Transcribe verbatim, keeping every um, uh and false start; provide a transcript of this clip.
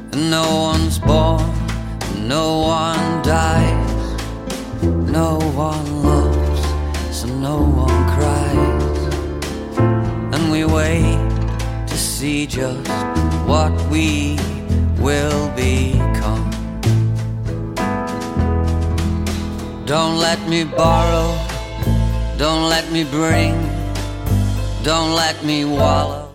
And no one's born, no one dies, no one loves, so no one cries. And we wait to see just what we will become. Don't let me borrow, don't let me bring, don't let me wallow